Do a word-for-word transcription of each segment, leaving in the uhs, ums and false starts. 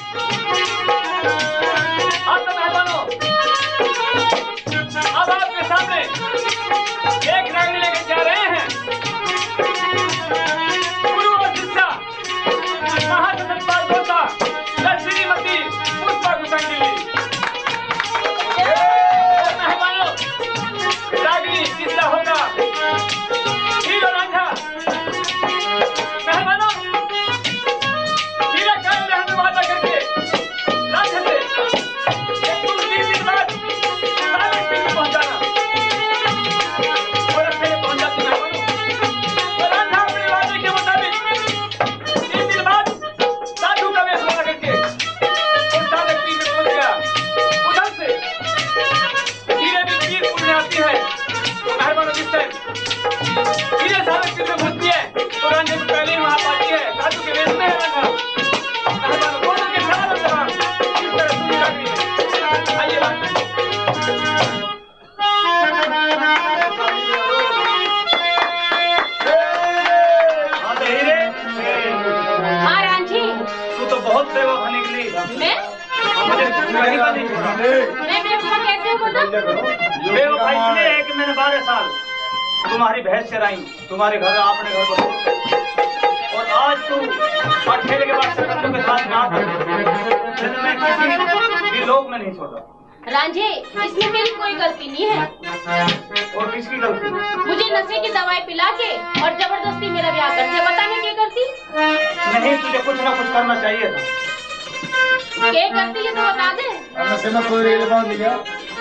तुम्हारी भैंस चराई, तुम्हारे घर आपने घर को, और आज तू अठेरे के बाद सकंदों के साथ ना कर, मैं किसी भी लोग में नहीं छोड़ा। रांझे, इसमें मेरी कोई गलती नहीं है। और किसकी गलती? मुझे नशे की दवाई पिला के और जबरदस्ती मेरा ब्याह करते, बता मैं क्या करती? नहीं, तुझे कुछ ना कुछ करना चाहिए था। क्या करती है तो बता दे। नशे में कोई रेल बांध दिया।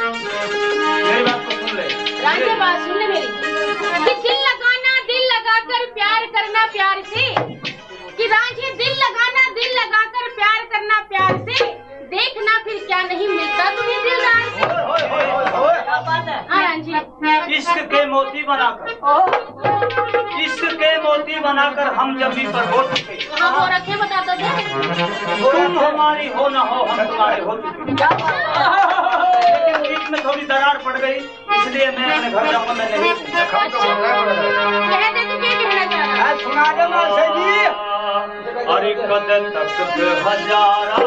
मेरी बात को सुन ले। रांझे, बात सुन ले मेरी, कि दिल लगाना दिल लगाकर प्यार करना प्यार से, कि रांझे दिल लगाना दिल लगाकर प्यार करना प्यार से, देखना फिर क्या नहीं मिलता तुम्हें दिलदार से। क्या बात है? हाँ रांझे। इश्क के मोती बनाकर, इश्क के मोती बनाकर हम जब भी पर हो चुके। हाँ वो रखे, बता दो दे। तुम हमारी हो ना हो, हम तुम्हारे हो चुके। लेकिन बीच में थोड़ी दरार पड़ गई, इसलिए मैं अपने घर जाऊंगा। मैं नहीं कह दे तू क्या कहना चाह रहा है। सुना दे मासे जी। अरे कदर तक हजारा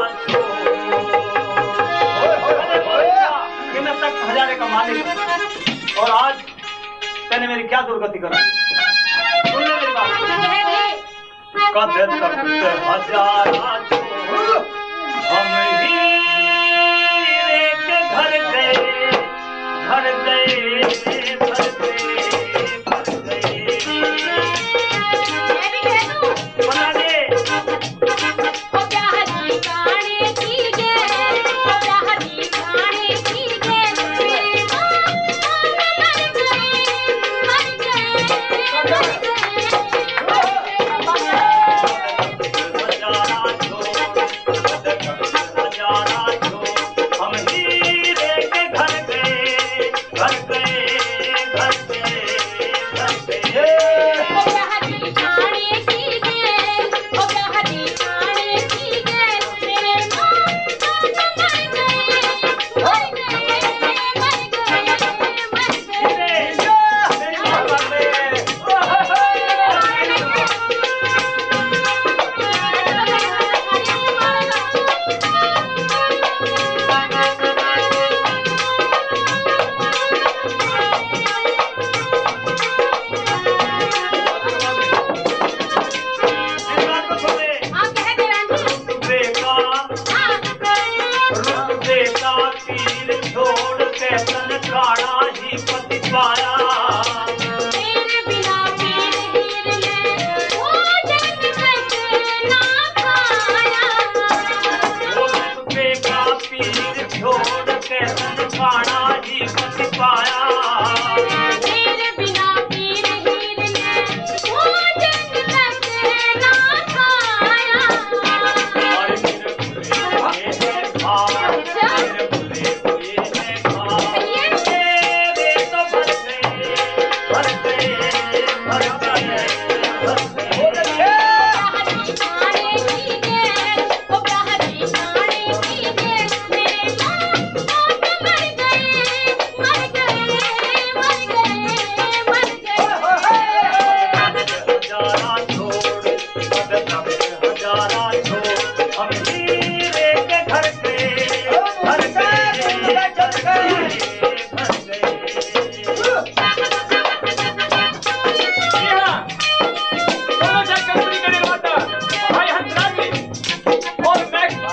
कि मैं तक हजारे का मालिक, और आज मैंने मेरी क्या दुर्गति करा। सुन ले मेरी बात। कदर तक हजारा हम ही घर गए, घर गए, घर गए, घर गए। मैं भी कह दूं। बना दे। ओ प्यार की गाने की गे, ओ प्यार की गाने की गे, तेरे नाम में मर गए, मर गए, मर गए, मर गए।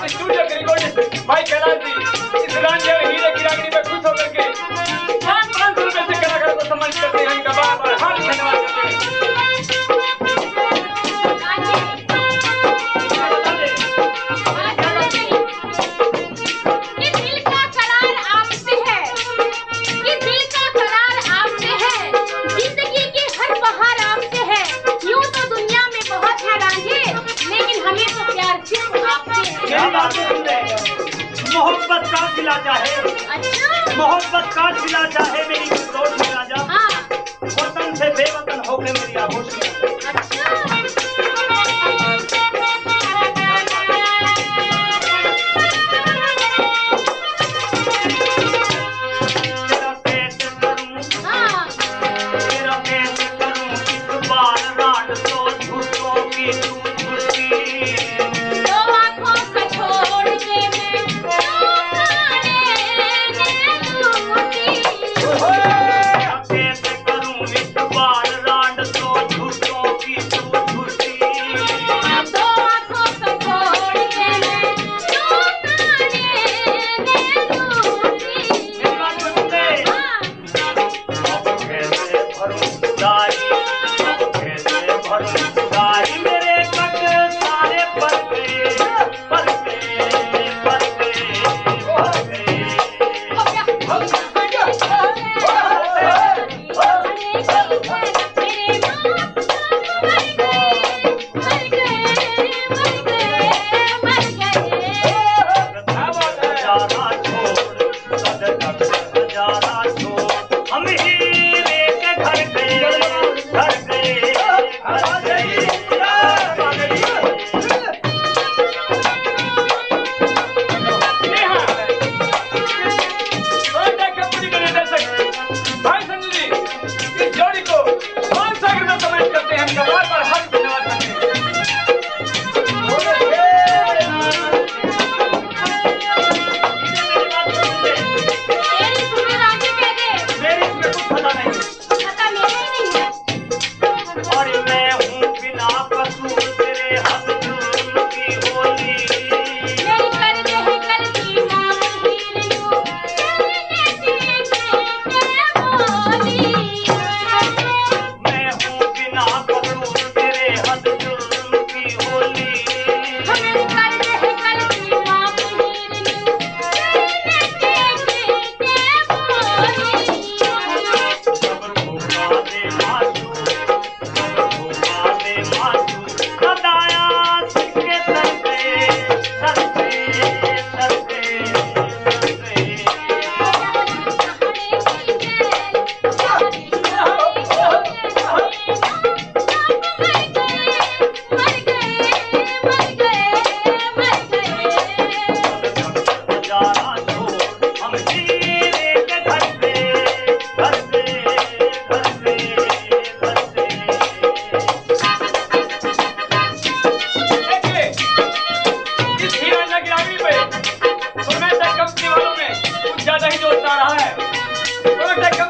स्टूडियो के रिकॉर्डिस्ट भाई कैलाश जी इस रांझे और हीरे की रागनी में खुश होकर के पाँच पाँच सौ रुपए से कलाकार को सम्मानित करते हैं। इनका बार बार हार्दिक धन्यवाद करते हैं। मोहब्बत का सिला चाहे अच्छा? मोहब्बत का सिला चाहे मेरी रोड में राजा हाँ। वतन से बेवतन होके मेरी आभूषण अच्छा? तेरा पेट करूं हाँ। तेरा पेट करूं इस बार रात तो झूठों की तू झूठी दो आँखों का छोड़ के मैं कंपनी वालों में कुछ ज्यादा ही जोश आ रहा है।